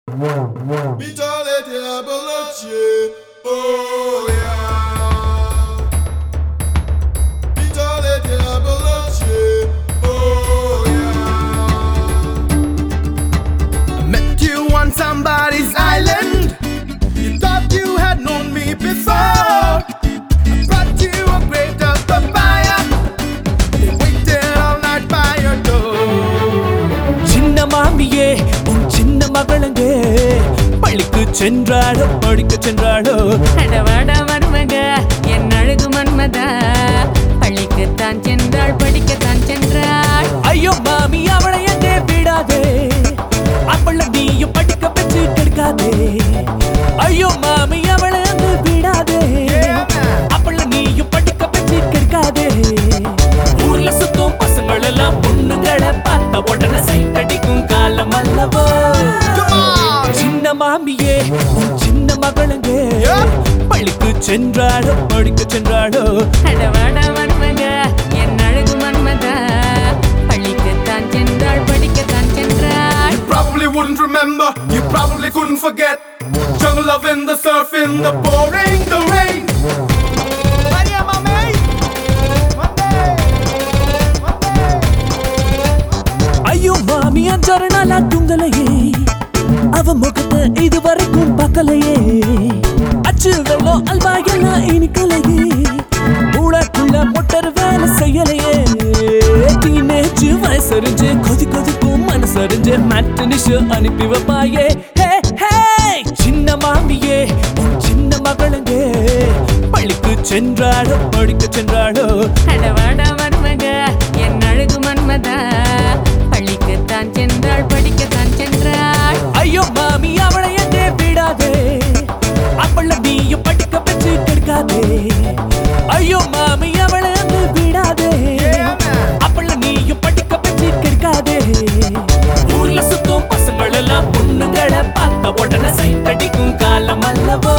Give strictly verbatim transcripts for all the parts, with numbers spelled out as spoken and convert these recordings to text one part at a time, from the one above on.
Bitole diabolocie, oh yeah. Bitole diabolocie, oh yeah. I met you on somebody's island. You thought you had known me before. I brought you a crate of papaya. They waited all night by your door. சின்ன மாமியே உன் சின்ன மகளங்கே பள்ளிக்கு சென்றாளோ படிக்க சென்றாளோ அடவாட மருமக என் அழகு மன்மதா பள்ளிக்குத்தான் சென்றாள் படிக்கத்தான் சென்றாள். ஐயோ மாமி அவளை எங்கே விடாதே அவள நீயும் படிக்க பெற்று கெடுக்காதே. ஐயோ மாமி அவளை அங்கு விடாதே அவள நீயும் படிக்க பெற்று கெடுக்காதே. ஊர்ல சுத்தும் பசங்கள் எல்லாம் பொண்ணுங்களை பார்த்த உடனே சைட் அடிக்கும் காலம் அல்லவோ. சின்ன மாமியே உன் சின்ன மகளங்கே பள்ளிக்கு சென்றாளோ படிக்க சென்றாளோ அடவாட மருமக என் அழகு மன்மதா பள்ளிக்குத்தான் சென்றாள் படிக்கத்தான் சென்றாள். You probably wouldn't remember, you probably couldn't forget. Jungle loving, the surfing, the pouring, the rain. Maria, mami. One day, one day. ஐயோ மாமி அஞ்சாறு நாளா தூங்கலையே அவ முகத்தை இதுவரைக்கும் பார்க்கலையே. அச்சு வெள்ளம் அல்வா எல்லாம் இனிக்கலையே மூளைக்குள்ள மொட்டர் வேலை செய்யலையே. டீனேஜ் வயசறிஞ்சு கொதி கொதிக்கும் மனசறிஞ்சு மேட்டனிஷ் அனுப்பி வைப்பாயே. ஹே ஹே சின்ன மாமியே உன் சின்ன மகளங்கே பள்ளிக்கு சென்றாளோ படிக்க சென்றாளோ அடவாட மருமக என் அழகு மன்மதா பள்ளிக்குத்தான் சென்றாள் படிக்கத்தான் சென்றாள். ஐயோ மாமி அவளை எங்கே விடாதே அவள நீயும் படிக்க பெற்று கெடுக்காதே. ஐயோ மாமி அவளை அங்கு விடாதே அவள நீயும் படிக்க பெற்று கெடுக்காதே. ஊர்ல சுத்தும் பசங்கள் எல்லாம் பொண்ணுங்களை பார்த்த உடனே சைட் அடிக்கும் காலம் அல்லவோ.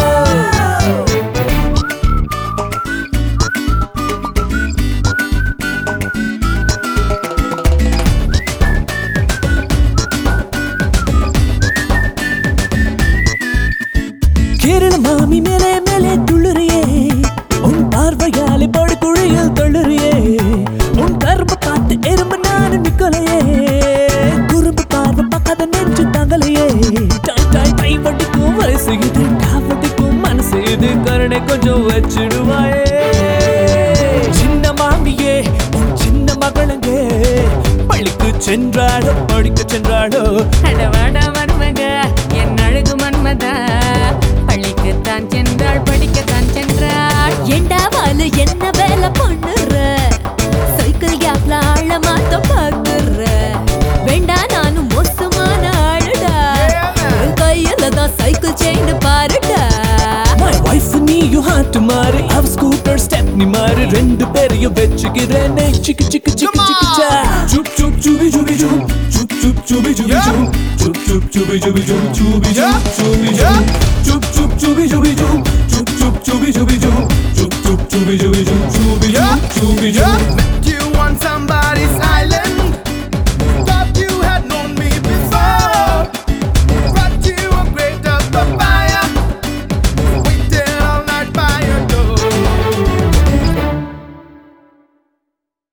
கேரள மாமி மேலே மேலே துள்ளுறியே உன் பார்வையாலே போடு குழியில் தொள்ளுறியே. உன் கரும்பு பார்த்து எறும்பு நானும் நிக்கலையே குறும்பு பார்வை பார்க்காத நெஞ்சு தாங்கலையே. டாய் டாய் கை வட்டிக்கும் வயசு இது காவட்டிக்கும் மனசு இது கருணை கொஞ்சம் வச்சிடுவாயே. சின்ன மாமியே உன் சின்ன மகளங்கே பள்ளிக்கு சென்றாளோ படிக்க சென்றாளோ அடவாட மருமக என் அழகு மன்மதா பள்ளிக்குத்தான் சென்றாள் படிக்கத்தான் சென்றாள். ஏண்டா வாலு என்ன வேலை பண்ணுற சைக்கிள் கேப்ல ஆழ மாத்த பாக்குற வேண்டா நானும் மோசமான ஆளுடா என் கையில தான் சைக்கிள் செயின் பாருடா. My wife நீயும் ஹார்ட் மாறு அவ ஸ்கூட்டர் ஸ்டெப் நீ மாறு ரெண்டு பேரையும் வெச்சுக்கிறேனே சிக்கு சிக்கு சிக்கு சிக்கு சா. Chup chup chubi chubi chup, chup chup chubi chubi chup, chup chup chubi chubi chup, chubi chup chubi chup, chup chup chubi chubi chup, chup chup chubi chubi chup, chup chup chubi chubi chup, chubi chup chubi chup. Met you on some